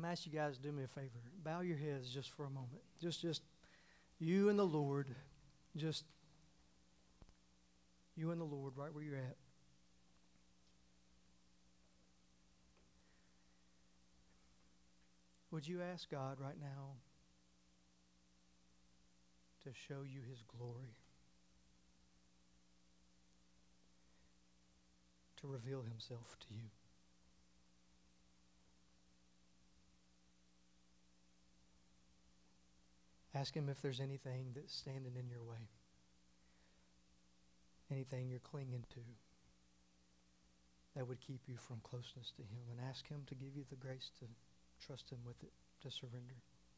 I'm going to ask you guys to do me a favor. Bow your heads just for a moment. Just you and the Lord. Just you and the Lord right where you're at. Would you ask God right now to show you His glory? To reveal Himself to you? Ask Him if there's anything that's standing in your way. Anything you're clinging to that would keep you from closeness to Him. And ask Him to give you the grace to trust Him with it, to surrender.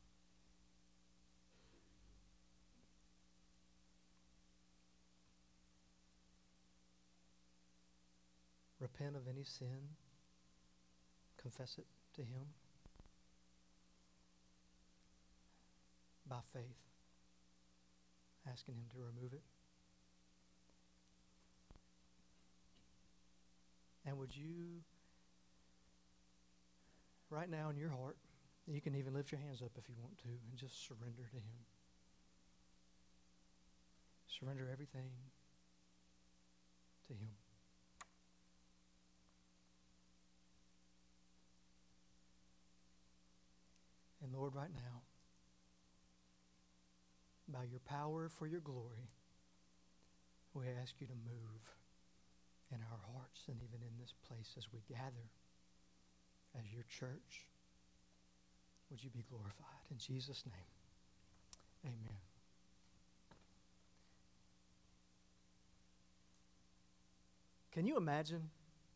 Repent of any sin. Confess it to Him. By faith. Asking Him to remove it. And would you, right now in your heart, you can even lift your hands up if you want to and just surrender to Him. Surrender everything to Him. And Lord, right now, by your power for your glory, we ask you to move in our hearts and even in this place as we gather as your church. Would you be glorified? In Jesus' name, amen. Can you imagine?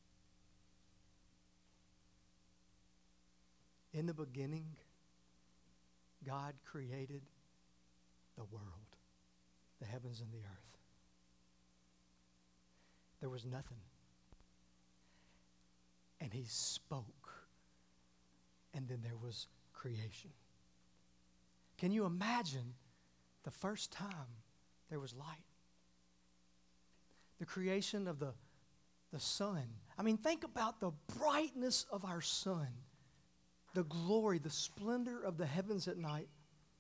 In the beginning, God created the world, the heavens and the earth. There was nothing. And He spoke. And then there was creation. Can you imagine the first time there was light? The creation of the sun. I mean, think about the brightness of our sun. The glory, the splendor of the heavens at night.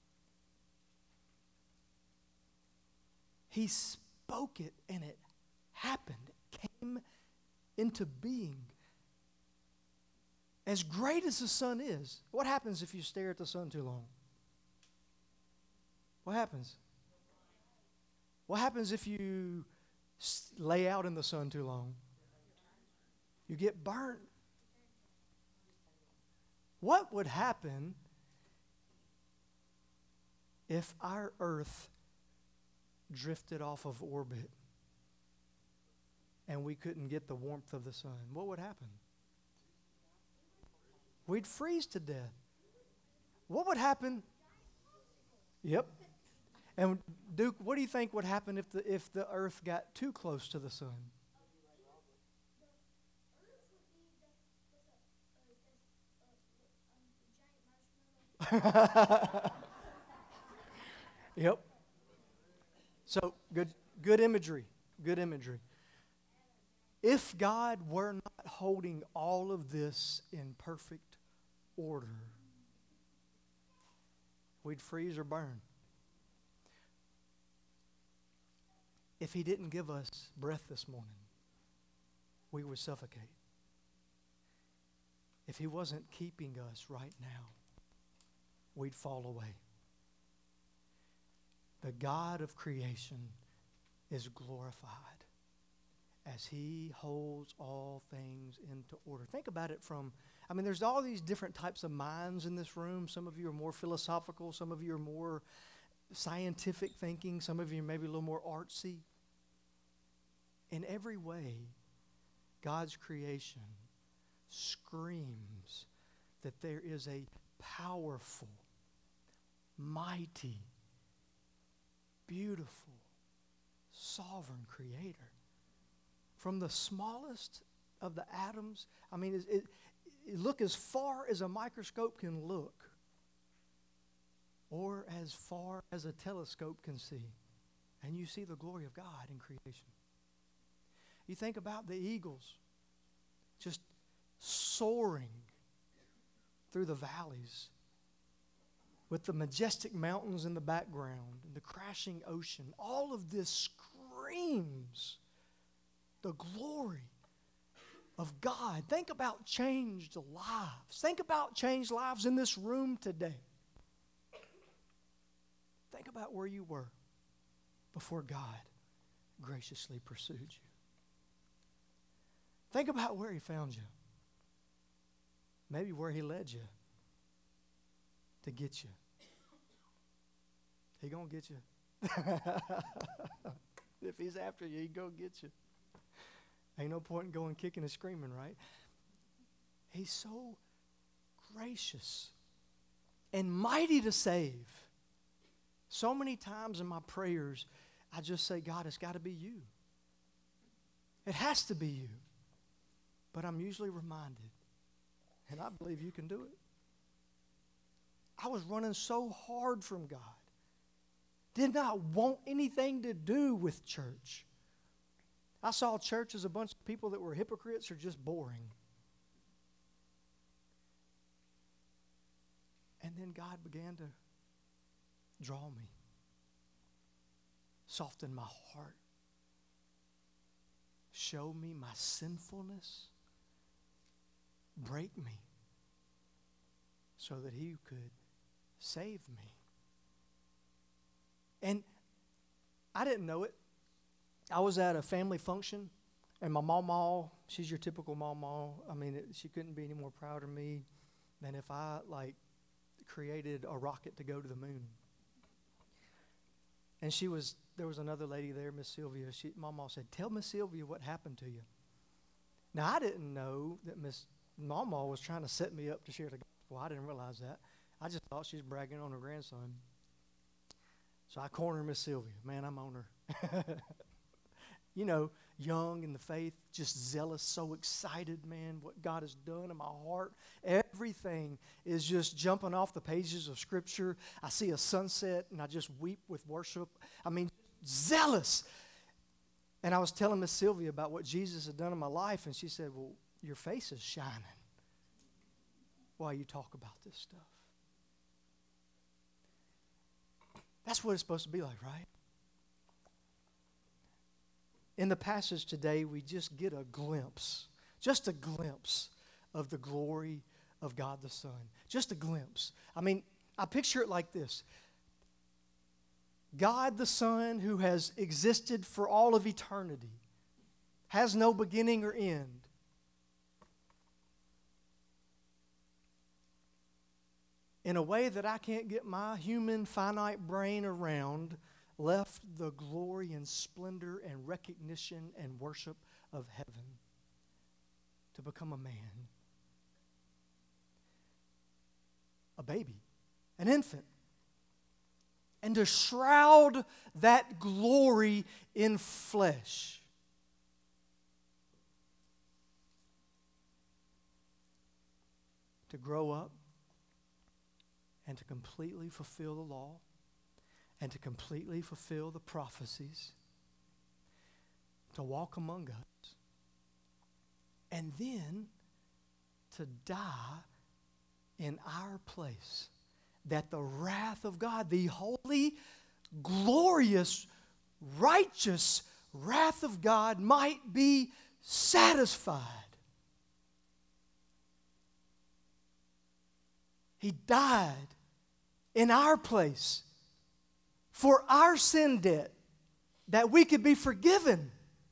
He spoke it and it happened. It came into being. As great as the sun is, what happens if you stare at the sun too long? What happens? What happens if you lay out in the sun too long? You get burnt. What would happen if our earth drifted off of orbit and we couldn't get the warmth of the sun? What would happen? We'd freeze to death. What would happen? Yep. And Duke, what do you think would happen if the earth got too close to the sun? Yep. So good imagery. Good imagery. If God were not holding all of this in perfect order, we'd freeze or burn. If He didn't give us breath this morning, we would suffocate. If He wasn't keeping us right now, we'd fall away. The God of creation is glorified as He holds all things into order. Think about it there's all these different types of minds in this room. Some of you are more philosophical. Some of you are more scientific thinking. Some of you are maybe a little more artsy. In every way, God's creation screams that there is a powerful, mighty, beautiful, sovereign Creator. From the smallest of the atoms, it look as far as a microscope can look, or as far as a telescope can see, and you see the glory of God in creation. You think about the eagles just soaring through the valleys with the majestic mountains in the background and the crashing ocean. All of this screams the glory of God. Think about changed lives. Think about changed lives in this room today. Think about where you were before God graciously pursued you. Think about where He found you. Maybe where He led you to get you. He gonna get you. If He's after you, He gonna get you. Ain't no point in going kicking and screaming, right? He's so gracious and mighty to save. So many times in my prayers, I just say, God, it's got to be you. It has to be you. But I'm usually reminded, and I believe you can do it. I was running so hard from God. Did not want anything to do with church. I saw church as a bunch of people that were hypocrites or just boring. And then God began to draw me, soften my heart, show me my sinfulness, break me so that He could save me. And I didn't know it. I was at a family function, and my mama, she's your typical mama. I mean, she couldn't be any more proud of me than if I, created a rocket to go to the moon. And there was another lady there, Miss Sylvia. Mama said, tell Miss Sylvia what happened to you. Now, I didn't know that Miss Mama was trying to set me up to share the gospel. I didn't realize that. I just thought she was bragging on her grandson. So I cornered Miss Sylvia. Man, I'm on her. You know, young in the faith, just zealous, so excited, man, what God has done in my heart. Everything is just jumping off the pages of Scripture. I see a sunset, and I just weep with worship. I mean, zealous. And I was telling Miss Sylvia about what Jesus had done in my life, and she said, well, your face is shining while you talk about this stuff. That's what it's supposed to be like, right? In the passage today, we just get a glimpse of the glory of God the Son. Just a glimpse. I mean, I picture it like this. God the Son, who has existed for all of eternity, has no beginning or end. In a way that I can't get my human finite brain around, left the glory and splendor and recognition and worship of heaven to become a man, a baby, an infant, and to shroud that glory in flesh. To grow up and to completely fulfill the law and to completely fulfill the prophecies, to walk among us, and then to die in our place, that the wrath of God, the holy, glorious, righteous wrath of God might be satisfied. He died in our place for our sin debt, that we could be forgiven.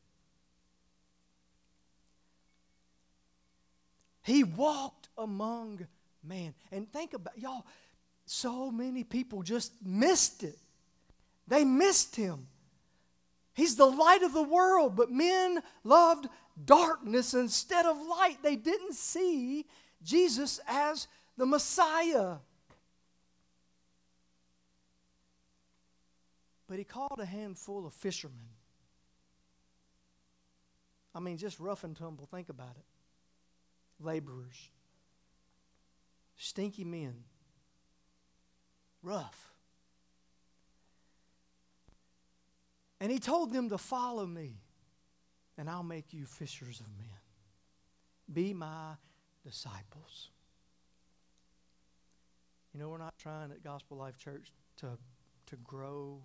He walked among man. And think about, y'all, so many people just missed it. They missed Him. He's the light of the world, but men loved darkness instead of light. They didn't see Jesus as the Messiah. But He called a handful of fishermen. I mean, just rough and tumble. Think about it. Laborers. Stinky men. Rough. And He told them to follow me, and I'll make you fishers of men. Be my disciples. not trying at Gospel Life Church to grow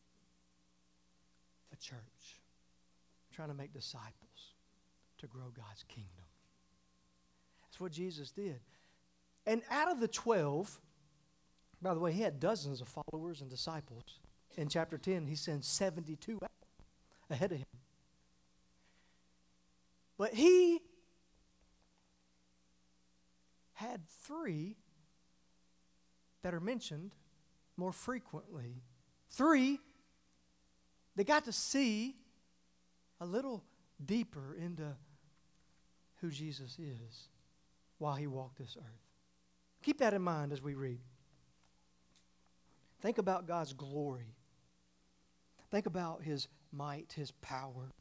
a church. We're trying to make disciples to grow God's kingdom. That's what Jesus did. And out of the 12, by the way, he had dozens of followers and disciples. In chapter 10, he sends 72 out ahead of him. But he had 3 that are mentioned more frequently. 3 that got to see a little deeper into who Jesus is while he walked this earth. Keep that in mind as we read. Think about God's glory. Think about his might, his power.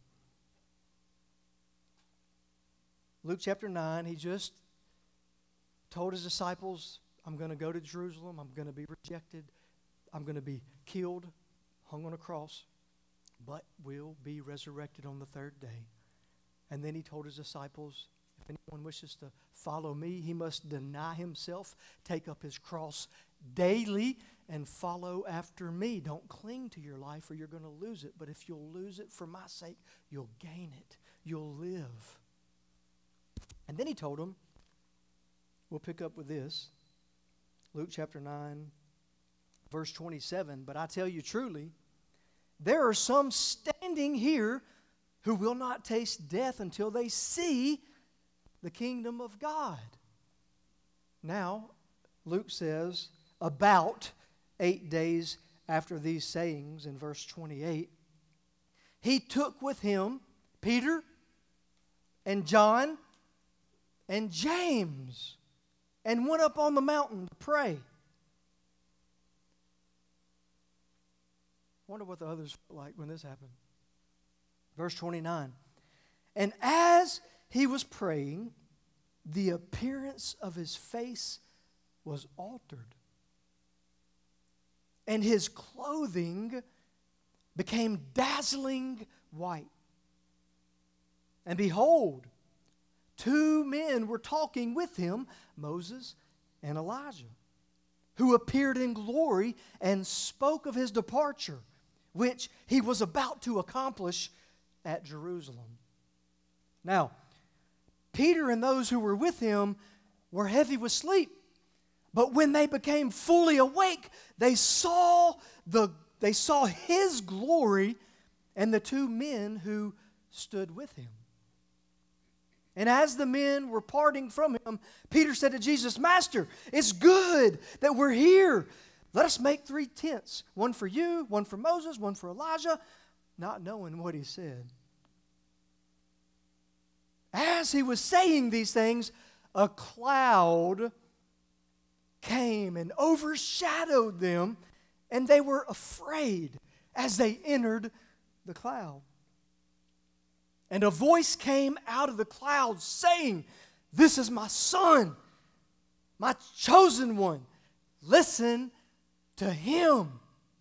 Luke chapter 9, he just told his disciples, I'm going to go to Jerusalem. I'm going to be rejected. I'm going to be killed, hung on a cross, but will be resurrected on the 3rd day. And then he told his disciples, if anyone wishes to follow me, he must deny himself, take up his cross daily, and follow after me. Don't cling to your life or you're going to lose it. But if you'll lose it for my sake, you'll gain it. You'll live. And then he told them, we'll pick up with this. Luke chapter 9, verse 27. But I tell you truly, there are some standing here who will not taste death until they see the kingdom of God. Now, Luke says, about 8 days after these sayings, in verse 28, he took with him Peter and John and James and went up on the mountain to pray. I wonder what the others felt like when this happened. Verse 29. And as he was praying, the appearance of his face was altered, and his clothing became dazzling white. And behold, 2 men were talking with him, Moses and Elijah, who appeared in glory and spoke of his departure, which he was about to accomplish at Jerusalem. Now, Peter and those who were with him were heavy with sleep. But when they became fully awake, they saw his glory and the 2 men who stood with him. And as the men were parting from him, Peter said to Jesus, Master, it's good that we're here. Let us make 3 tents, one for you, one for Moses, one for Elijah, not knowing what he said. As he was saying these things, a cloud came and overshadowed them, and they were afraid as they entered the cloud. And a voice came out of the cloud saying, This is my Son, my chosen one. Listen to him.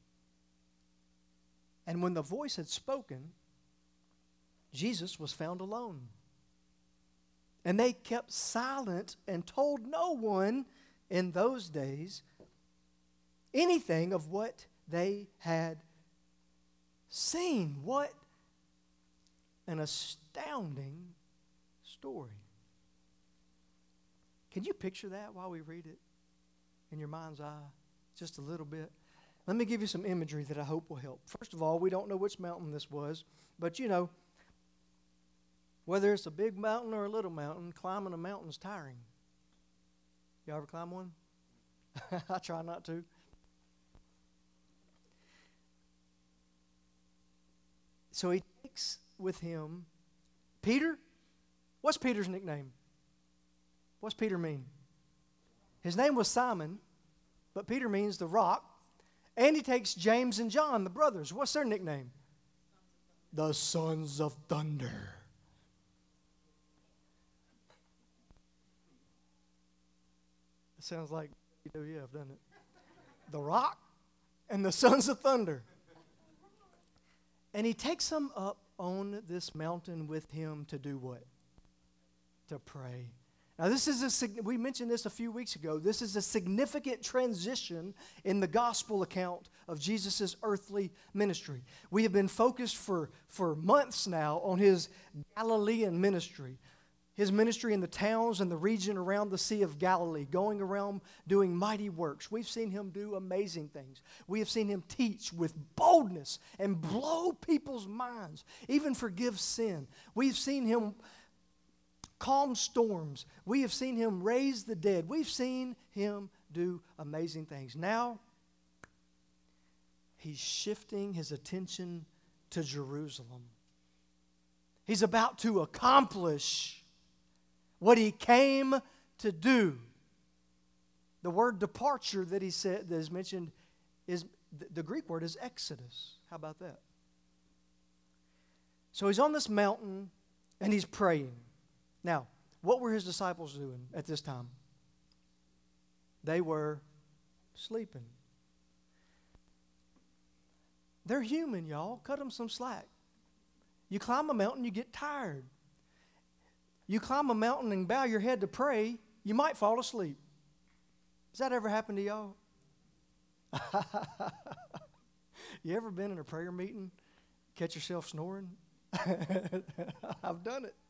And when the voice had spoken, Jesus was found alone. And they kept silent and told no one in those days anything of what they had seen. What an astounding story. Can you picture that while we read it in your mind's eye? Just a little bit. Let me give you some imagery that I hope will help. First of all, we don't know which mountain this was, but you know, whether it's a big mountain or a little mountain, climbing a mountain's tiring. You ever climb one? I try not to. So he takes with him Peter. What's Peter's nickname? What's Peter mean? His name was Simon, but Peter means the rock. And he takes James and John, the brothers. What's their nickname? The sons of thunder. It sounds like WWF, doesn't it? The rock and the sons of thunder. And he takes them up on this mountain with him to do what? To pray. Now, we mentioned this a few weeks ago. This is a significant transition in the gospel account of Jesus' earthly ministry. We have been focused for months now on his Galilean ministry, his ministry in the towns and the region around the Sea of Galilee, going around doing mighty works. We've seen him do amazing things. We have seen him teach with boldness and blow people's minds, even forgive sin. We've seen him calm storms. We have seen him raise the dead. We've seen him do amazing things. Now, he's shifting his attention to Jerusalem. He's about to accomplish what he came to do. The word departure that he said, that is mentioned, is the Greek word is exodus. How about that? So he's on this mountain and he's praying. Now, what were his disciples doing at this time? They were sleeping. They're human, y'all. Cut them some slack. You climb a mountain, you get tired. You climb a mountain and bow your head to pray, you might fall asleep. Has that ever happened to y'all? You ever been in a prayer meeting, catch yourself snoring? I've done it.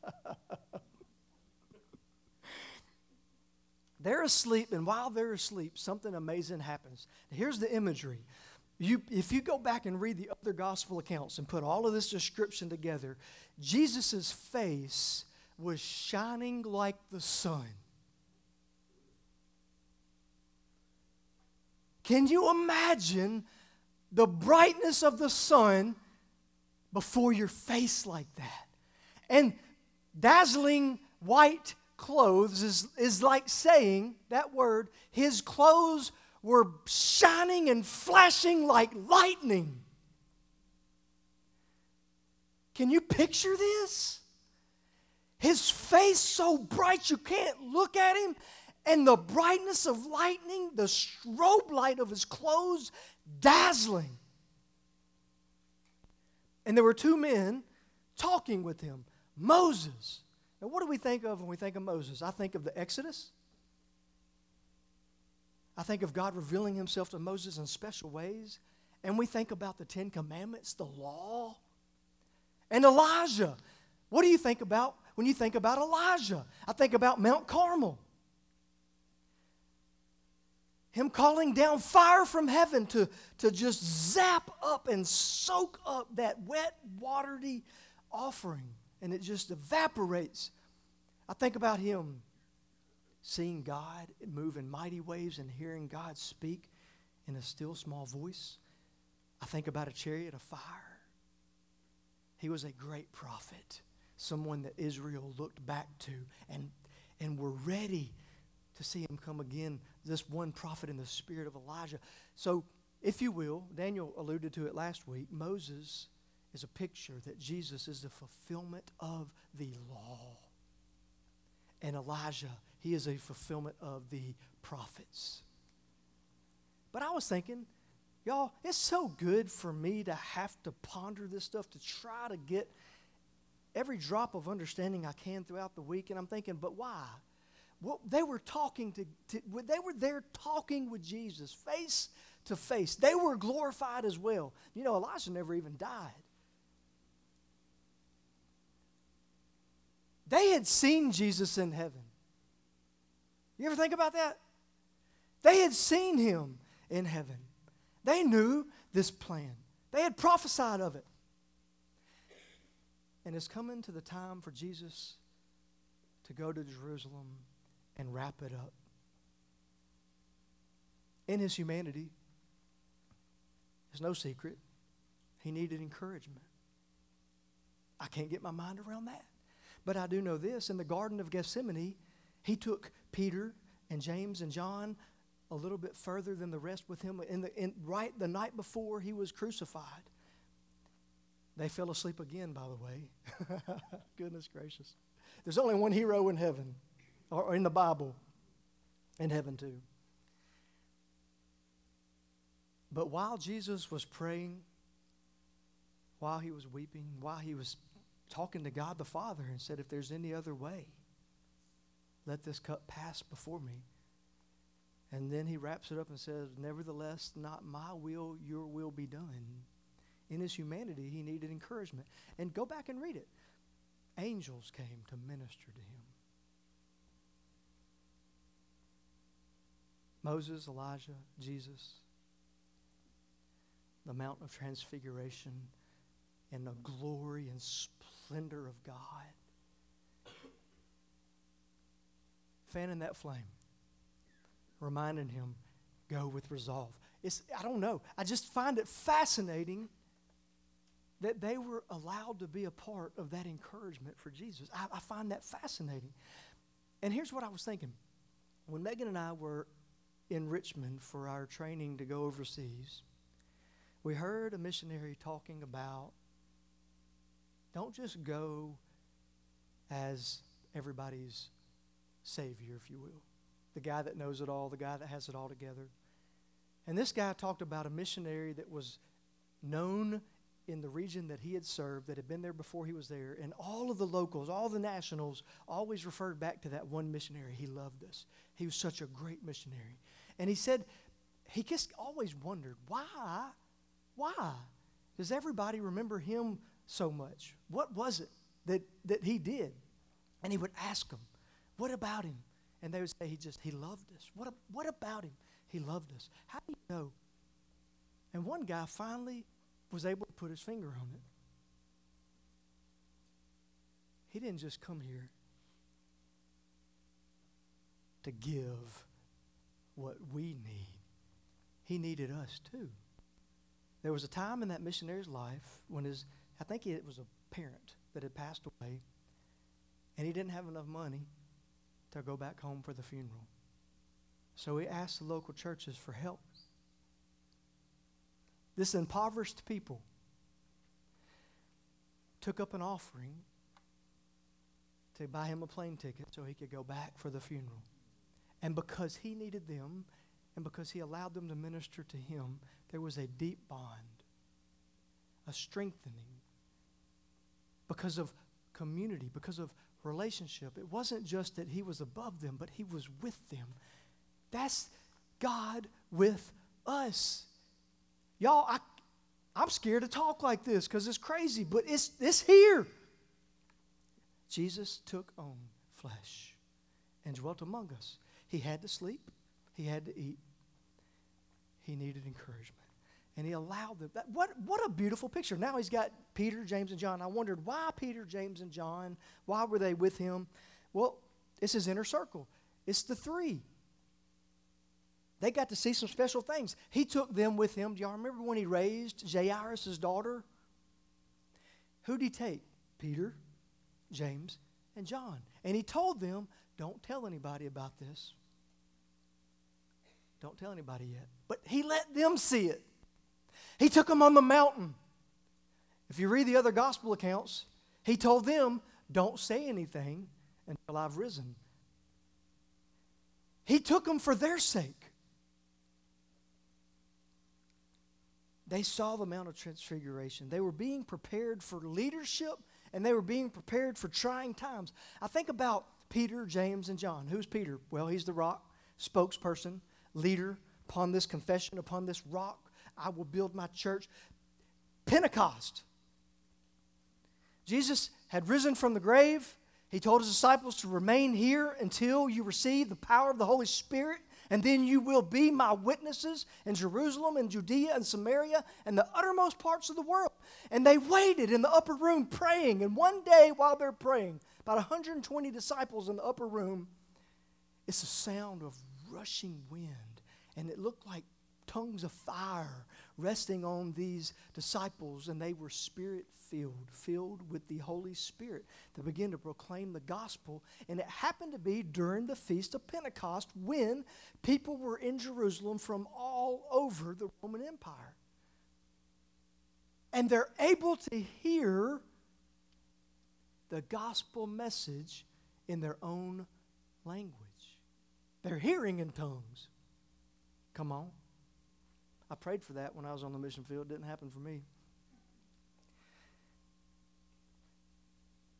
They're asleep, and while they're asleep, something amazing happens. Here's the imagery. If you go back and read the other gospel accounts and put all of this description together, Jesus' face was shining like the sun. Can you imagine the brightness of the sun before your face like that? And dazzling white clothes is like saying, that word, his clothes were shining and flashing like lightning. Can you picture this? His face so bright you can't look at him, and the brightness of lightning, the strobe light of his clothes, dazzling. And there were two men talking with him. Moses. Now, what do we think of when we think of Moses? I think of the Exodus. I think of God revealing himself to Moses in special ways. And we think about the Ten Commandments, the law. And Elijah. What do you think about when you think about Elijah? I think about Mount Carmel. Him calling down fire from heaven to just zap up and soak up that wet, watery offering. And it just evaporates. I think about him seeing God move in mighty ways and hearing God speak in a still small voice. I think about a chariot of fire. He was a great prophet, someone that Israel looked back to and were ready to see him come again, this one prophet in the spirit of Elijah. So, if you will, Daniel alluded to it last week, Moses is a picture that Jesus is the fulfillment of the law. And Elijah, he is a fulfillment of the prophets. But I was thinking, y'all, it's so good for me to have to ponder this stuff, to try to get every drop of understanding I can throughout the week. And I'm thinking, but why? Well, they were they were there talking with Jesus face to face. They were glorified as well. You know, Elijah never even died. They had seen Jesus in heaven. You ever think about that? They had seen him in heaven. They knew this plan. They had prophesied of it. And it's coming to the time for Jesus to go to Jerusalem and wrap it up. In his humanity, it's no secret, he needed encouragement. I can't get my mind around that. But I do know this, in the Garden of Gethsemane, he took Peter and James and John a little bit further than the rest with him. Right the night before he was crucified. They fell asleep again, by the way. Goodness gracious. There's only one hero in heaven, or in the Bible, in heaven too. But while Jesus was praying, while he was weeping, while he was talking to God the Father and said, if there's any other way, let this cup pass before me. And then he wraps it up and says, nevertheless, not my will, your will be done. In his humanity, he needed encouragement. And go back and read it. Angels came to minister to him. Moses, Elijah, Jesus, the Mount of Transfiguration, and the glory and splendor of God. Fanning that flame, reminding him, go with resolve. I don't know. I just find it fascinating that they were allowed to be a part of that encouragement for Jesus. I find that fascinating. And here's what I was thinking. When Megan and I were in Richmond for our training to go overseas, we heard a missionary talking about, don't just go as everybody's savior, if you will. The guy that knows it all, the guy that has it all together. And this guy talked about a missionary that was known in the region that he had served, that had been there before he was there, and all of the locals, all the nationals, always referred back to that one missionary. He loved us. He was such a great missionary. And he said, he just always wondered, why does everybody remember him so much? What was it that he did? And he would ask them, what about him? And they would say, he loved us. What about him? He loved us. How do you know? And one guy finally was able to put his finger on it. He didn't just come here to give what we need. He needed us too. There was a time in that missionary's life when I think it was a parent that had passed away, and he didn't have enough money to go back home for the funeral. So he asked the local churches for help. This impoverished people took up an offering to buy him a plane ticket so he could go back for the funeral. And because he needed them, and because he allowed them to minister to him, there was a deep bond, a strengthening, because of community, because of relationship. It wasn't just that he was above them, but he was with them. That's God with us. Y'all, I'm scared to talk like this because it's crazy, but it's here. Jesus took on flesh and dwelt among us. He had to sleep. He had to eat. He needed encouragement. And he allowed them. What a beautiful picture. Now he's got Peter, James, and John. I wondered why Peter, James, and John. Why were they with him? Well, it's his inner circle. It's the three. They got to see some special things. He took them with him. Do y'all remember when he raised Jairus' daughter? Who did he take? Peter, James, and John. And he told them, don't tell anybody about this. Don't tell anybody yet. But he let them see it. He took them on the mountain. If you read the other gospel accounts, he told them, don't say anything until I've risen. He took them for their sake. They saw the Mount of Transfiguration. They were being prepared for leadership, and they were being prepared for trying times. I think about Peter, James, and John. Who's Peter? Well, he's the rock, spokesperson, leader. Upon this confession, upon this rock, I will build my church. Pentecost. Jesus had risen from the grave. He told his disciples to remain here until you receive the power of the Holy Spirit. And then you will be my witnesses in Jerusalem and Judea and Samaria and the uttermost parts of the world. And they waited in the upper room praying. And one day while they're praying, about 120 disciples in the upper room, it's a sound of rushing wind. And it looked like tongues of fire resting on these disciples, and they were Spirit-filled, filled with the Holy Spirit to begin to proclaim the gospel. And it happened to be during the Feast of Pentecost when people were in Jerusalem from all over the Roman Empire. And they're able to hear the gospel message in their own language. They're hearing in tongues. Come on. I prayed for that when I was on the mission field. It didn't happen for me.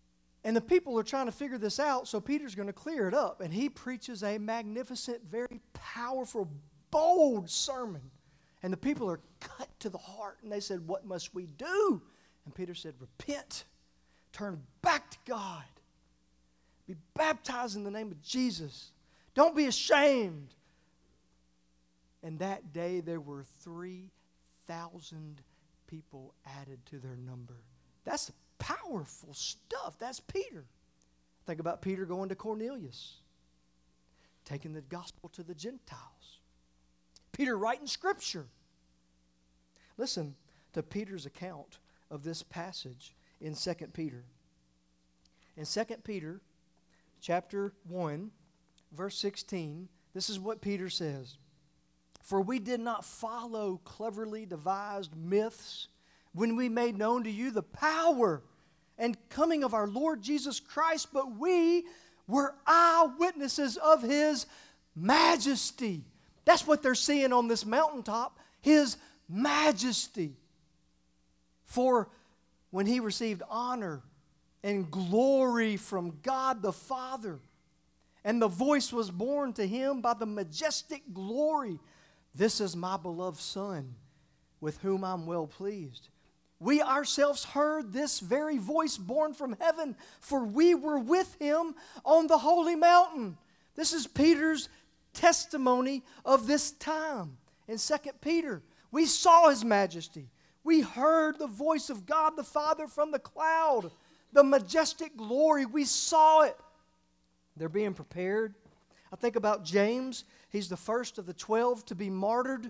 And the people are trying to figure this out, so Peter's going to clear it up. And he preaches a magnificent, very powerful, bold sermon. And the people are cut to the heart. And they said, what must we do? And Peter said, repent. Turn back to God. Be baptized in the name of Jesus. Don't be ashamed. And that day there were 3,000 people added to their number. That's powerful stuff. That's Peter. Think about Peter going to Cornelius, taking the gospel to the Gentiles. Peter writing Scripture. Listen to Peter's account of this passage in 2 Peter. In 2 Peter chapter 1, verse 16, this is what Peter says. For we did not follow cleverly devised myths when we made known to you the power and coming of our Lord Jesus Christ, but we were eyewitnesses of His majesty. That's what they're seeing on this mountaintop, His majesty. For when He received honor and glory from God the Father, and the voice was borne to Him by the majestic glory, this is my beloved Son, with whom I'm well pleased. We ourselves heard this very voice born from heaven, for we were with Him on the holy mountain. This is Peter's testimony of this time. In 2 Peter, we saw His majesty. We heard the voice of God the Father from the cloud, the majestic glory. We saw it. They're being prepared. I think about James. He's the first of the 12 to be martyred.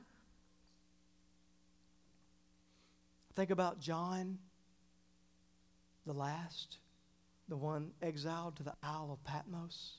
Think about John, the last, the one exiled to the Isle of Patmos.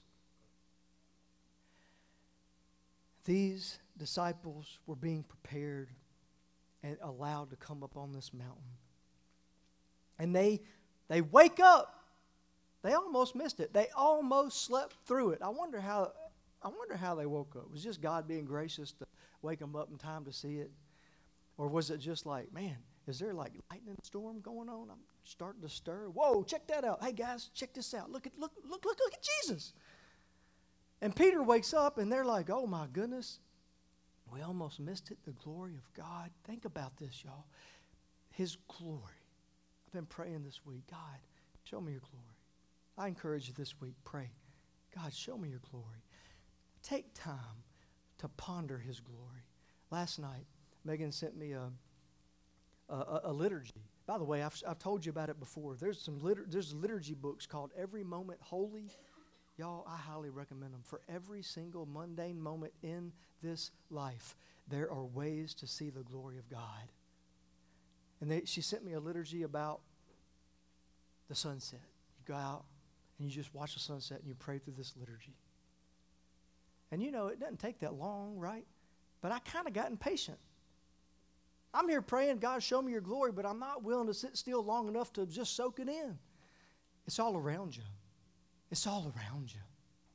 These disciples were being prepared and allowed to come up on this mountain. And they wake up. They almost missed it. They almost slept through it. I wonder how they woke up. Was just God being gracious to wake them up in time to see it? Or was it just like, man, is there like lightning storm going on? I'm starting to stir. Whoa, check that out. Hey guys, check this out. Look at Jesus. And Peter wakes up and they're like, oh my goodness, we almost missed it. The glory of God. Think about this, y'all. His glory. I've been praying this week. God, show me your glory. I encourage you this week, pray. God, show me your glory. Take time to ponder His glory. Last night, Megan sent me a liturgy. By the way, I've told you about it before. There's liturgy books called Every Moment Holy. Y'all, I highly recommend them. For every single mundane moment in this life, there are ways to see the glory of God. And she sent me a liturgy about the sunset. You go out and you just watch the sunset and you pray through this liturgy. And you know, it doesn't take that long, right? But I kind of got impatient. I'm here praying, God, show me your glory, but I'm not willing to sit still long enough to just soak it in. It's all around you. It's all around you.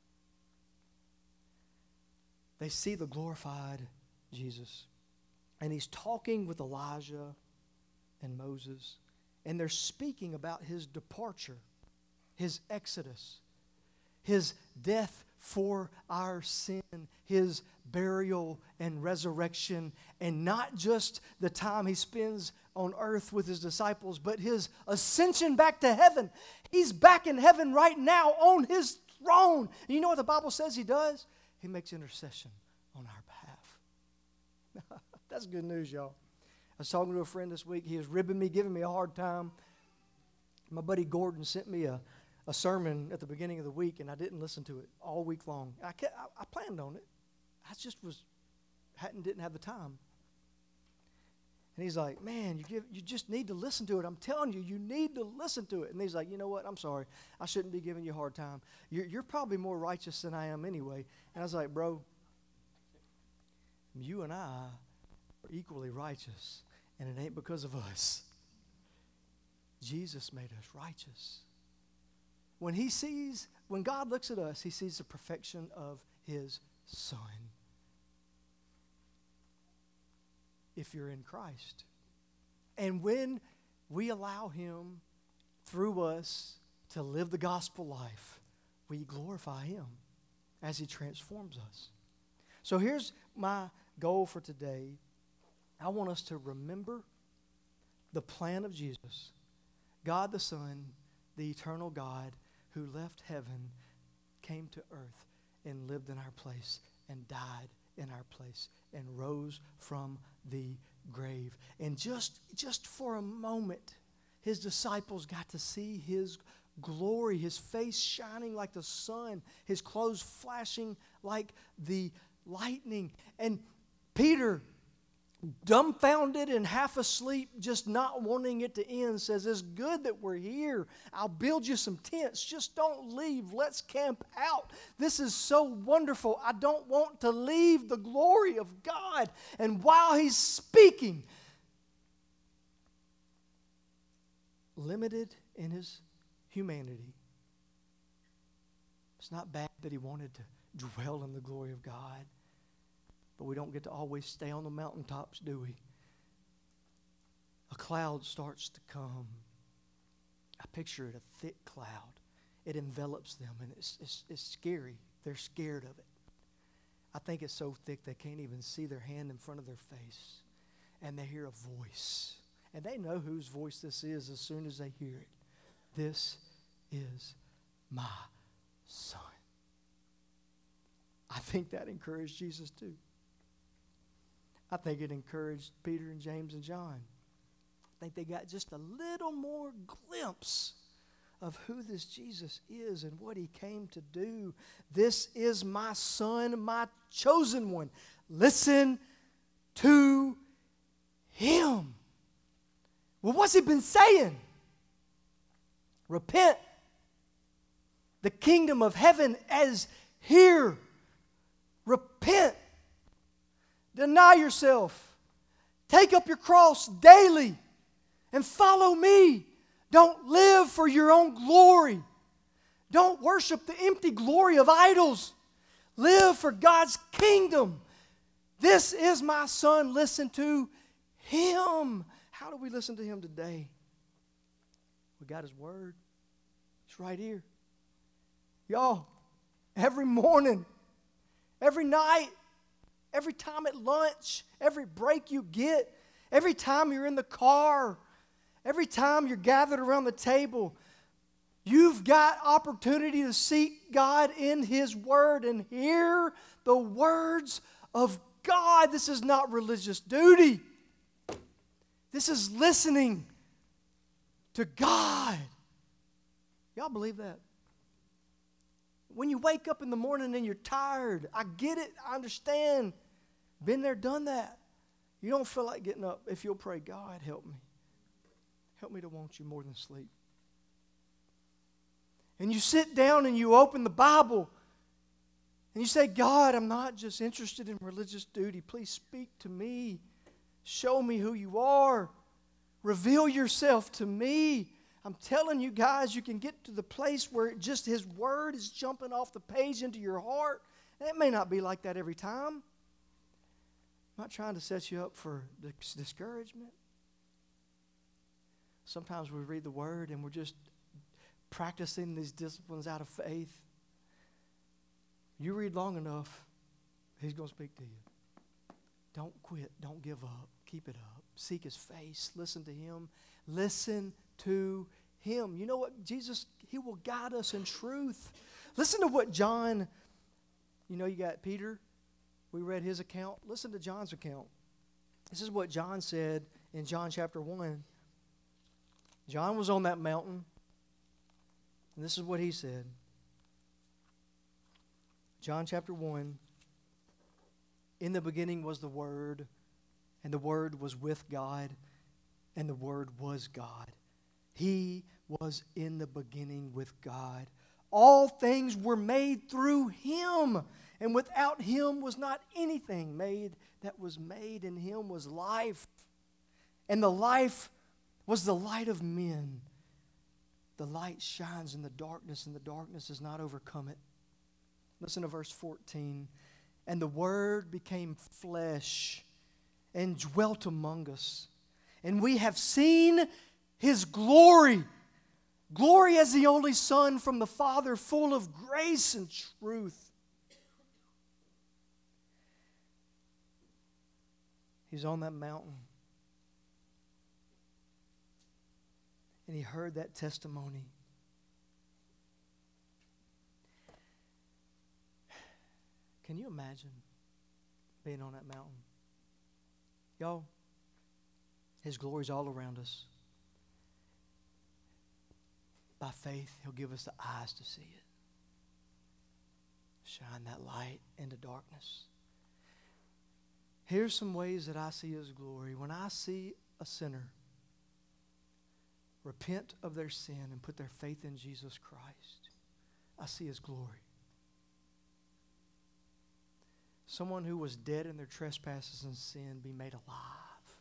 They see the glorified Jesus. And He's talking with Elijah and Moses. And they're speaking about His departure, His exodus, His death for our sin, His burial and resurrection, and not just the time He spends on earth with His disciples, but His ascension back to heaven. He's back in heaven right now on His throne. And you know what the Bible says He does? He makes intercession on our behalf. That's good news, y'all. I was talking to a friend this week. He was ribbing me, giving me a hard time. My buddy Gordon sent me a sermon at the beginning of the week, and I didn't listen to it all week long. I planned on it. I just didn't have the time. And he's like, man, you just need to listen to it. I'm telling you, you need to listen to it. And he's like, you know what? I'm sorry. I shouldn't be giving you a hard time. You're probably more righteous than I am anyway. And I was like, bro, you and I are equally righteous, and it ain't because of us. Jesus made us righteous. When God looks at us, He sees the perfection of His Son. If you're in Christ. And when we allow Him, through us, to live the gospel life, we glorify Him as He transforms us. So here's my goal for today. I want us to remember the plan of Jesus, God the Son, the eternal God who left heaven, came to earth and lived in our place and died in our place and rose from the grave. And just for a moment, His disciples got to see His glory, His face shining like the sun, His clothes flashing like the lightning. And Peter, dumbfounded and half asleep, just not wanting it to end, says, it's good that we're here. I'll build you some tents. Just don't leave. Let's camp out. This is so wonderful. I don't want to leave the glory of God. And while he's speaking, limited in his humanity, it's not bad that he wanted to dwell in the glory of God. But we don't get to always stay on the mountaintops, do we? A cloud starts to come. I picture it, a thick cloud. It envelops them, and it's scary. They're scared of it. I think it's so thick they can't even see their hand in front of their face. And they hear a voice. And they know whose voice this is as soon as they hear it. This is my Son. I think that encouraged Jesus too. I think it encouraged Peter and James and John. I think they got just a little more glimpse of who this Jesus is and what He came to do. This is my Son, my chosen one. Listen to Him. Well, what's He been saying? Repent. The kingdom of heaven is here. Repent. Deny yourself. Take up your cross daily and follow me. Don't live for your own glory. Don't worship the empty glory of idols. Live for God's kingdom. This is my Son. Listen to Him. How do we listen to Him today? We got His Word. It's right here. Y'all, every morning, every night, every time at lunch, every break you get, every time you're in the car, every time you're gathered around the table, you've got opportunity to seek God in His Word and hear the words of God. This is not religious duty. This is listening to God. Y'all believe that? When you wake up in the morning and you're tired, I get it, I understand. Been there, done that. You don't feel like getting up. If you'll pray, God, help me. Help me to want you more than sleep. And you sit down and you open the Bible and you say, God, I'm not just interested in religious duty. Please speak to me. Show me who you are. Reveal yourself to me. I'm telling you guys, you can get to the place where just His Word is jumping off the page into your heart. And it may not be like that every time. I'm not trying to set you up for discouragement. Sometimes we read the Word and we're just practicing these disciplines out of faith. You read long enough, He's going to speak to you. Don't quit. Don't give up. Keep it up. Seek His face. Listen to Him. Listen to Him. You know what? Jesus, He will guide us in truth. Listen to what John, you got Peter. We read his account. Listen to John's account. This is what John said in John chapter 1. John was on that mountain, and this is what he said. John chapter 1. In the beginning was the Word, and the Word was with God, and the Word was God. He was in the beginning with God. All things were made through Him, and without Him was not anything made that was made. In Him was life, and the life was the light of men. The light shines in the darkness, and the darkness has not overcome it. Listen to verse 14. And the Word became flesh and dwelt among us. And we have seen His glory, Glory as the only Son from the Father, full of grace and truth. He's on that mountain. And he heard that testimony. Can you imagine being on that mountain? Y'all, His glory's all around us. By faith, He'll give us the eyes to see it. Shine that light into darkness. Here's some ways that I see His glory. When I see a sinner repent of their sin and put their faith in Jesus Christ, I see His glory. Someone who was dead in their trespasses and sin be made alive.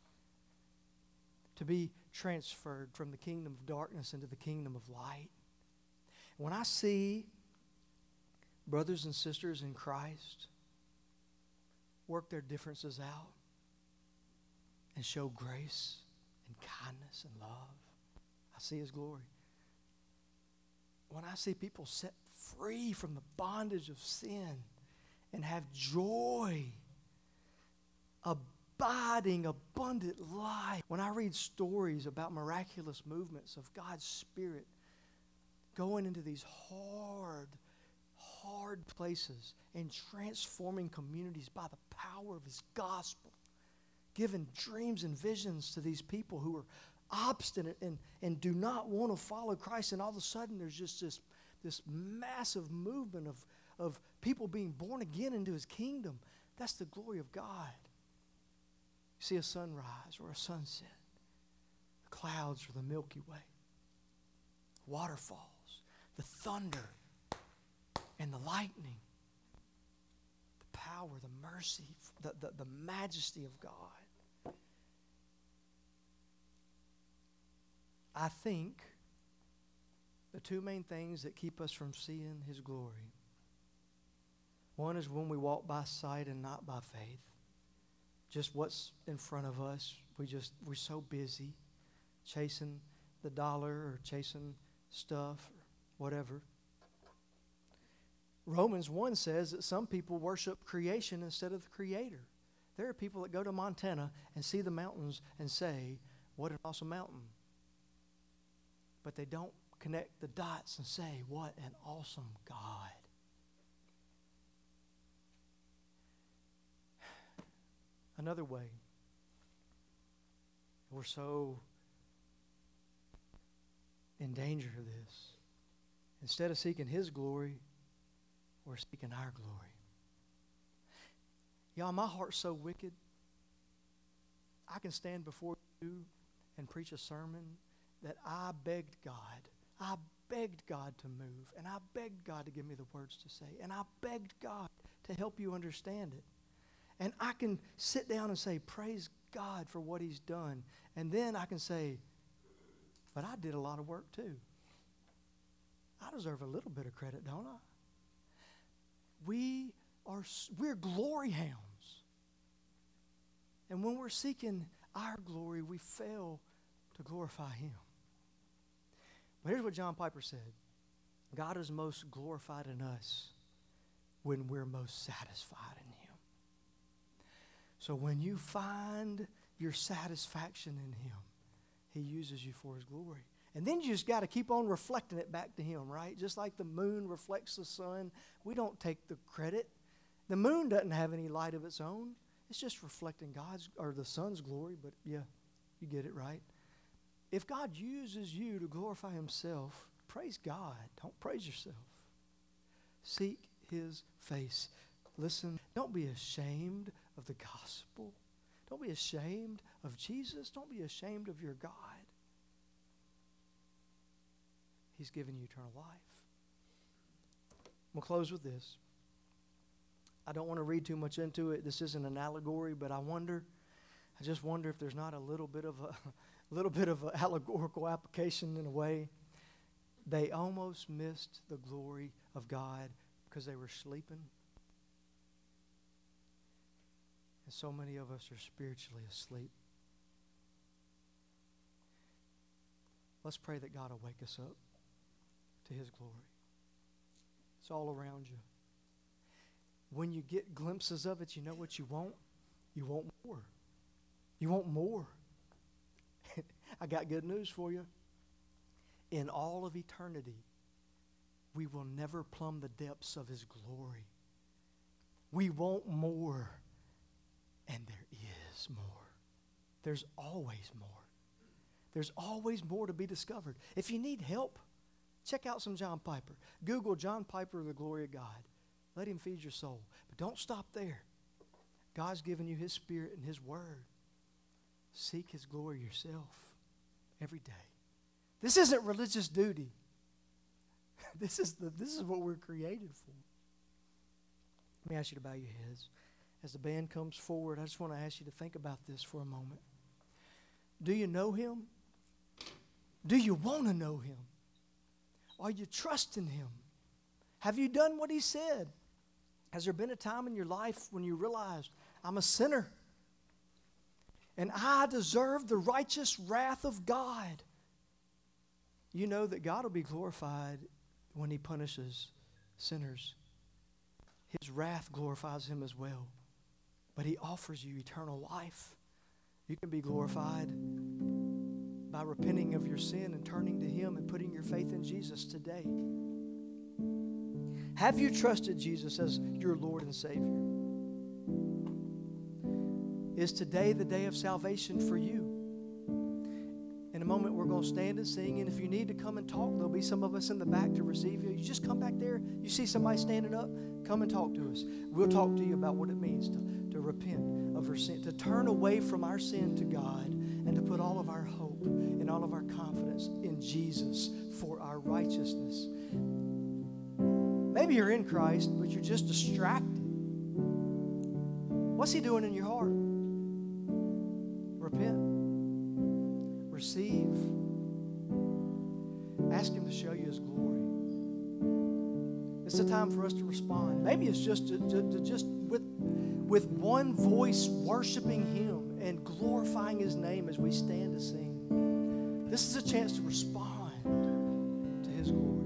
To be transferred from the kingdom of darkness into the kingdom of light. When I see brothers and sisters in Christ work their differences out and show grace and kindness and love, I see His glory. When I see people set free from the bondage of sin and have joy, abiding, abundant life. When I read stories about miraculous movements of God's Spirit going into these hard places and transforming communities by the power of His gospel, giving dreams and visions to these people who are obstinate and do not want to follow Christ, and all of a sudden there's just this massive movement of people being born again into His kingdom. That's the glory of God. You see a sunrise or a sunset, the clouds or the Milky Way, waterfalls, the thunder and the lightning, the power, the mercy, the majesty of God. I think the two main things that keep us from seeing His glory, one is when we walk by sight and not by faith. Just what's in front of us. We're so busy chasing the dollar or chasing stuff or whatever. Romans 1 says that some people worship creation instead of the Creator. There are people that go to Montana and see the mountains and say, what an awesome mountain. But they don't connect the dots and say, what an awesome God. Another way, we're so in danger of this. Instead of seeking His glory, we're seeking our glory. Y'all, my heart's so wicked. I can stand before you and preach a sermon that I begged God to move, and I begged God to give me the words to say, and I begged God to help you understand it. And I can sit down and say, praise God for what He's done. And then I can say, but I did a lot of work too. I deserve a little bit of credit, don't I? We're glory hounds. And when we're seeking our glory, we fail to glorify Him. But here's what John Piper said. God is most glorified in us when we're most satisfied in Him. So when you find your satisfaction in Him, He uses you for His glory. And then you just got to keep on reflecting it back to Him, right? Just like the moon reflects the sun. We don't take the credit. The moon doesn't have any light of its own. It's just reflecting God's or the sun's glory, but yeah, you get it, right? If God uses you to glorify Himself, praise God. Don't praise yourself. Seek His face. Listen, don't be ashamed of the gospel. Don't be ashamed of Jesus. Don't be ashamed of your God. He's given you eternal life. We'll close with this. I don't want to read too much into it. This isn't an allegory, but I just wonder if there's not a little bit of an allegorical application in a way. They almost missed the glory of God because they were sleeping. And so many of us are spiritually asleep. Let's pray that God will wake us up to His glory. It's all around you. When you get glimpses of it, you know what you want? You want more. You want more. I got good news for you. In all of eternity, we will never plumb the depths of His glory. We want more, and there is more. There's always more. There's always more to be discovered. If you need help, check out some John Piper. Google John Piper, The Glory of God. Let Him feed your soul. But don't stop there. God's given you His Spirit and His Word. Seek His glory yourself every day. This isn't religious duty. This is what we're created for. Let me ask you to bow your heads. As the band comes forward, I just want to ask you to think about this for a moment. Do you know Him? Do you want to know Him? Are you trusting Him? Have you done what He said? Has there been a time in your life when you realized, I'm a sinner and I deserve the righteous wrath of God? You know that God will be glorified when He punishes sinners. His wrath glorifies Him as well. But He offers you eternal life. You can be glorified by repenting of your sin and turning to Him and putting your faith in Jesus today. Have you trusted Jesus as your Lord and Savior? Is today the day of salvation for you? In a moment, we're going to stand and sing, and if you need to come and talk, there'll be some of us in the back to receive you. You just come back there. You see somebody standing up, come and talk to us. We'll talk to you about what it means to repent of our sin, to turn away from our sin to God, and to put all of our hope and all of our confidence in Jesus for our righteousness. Maybe you're in Christ, but you're just distracted. What's He doing in your heart? Repent. Receive. Ask Him to show you His glory. It's a time for us to respond. Maybe it's just just with one voice worshiping Him and glorifying His name as we stand to sing. This is a chance to respond to His glory.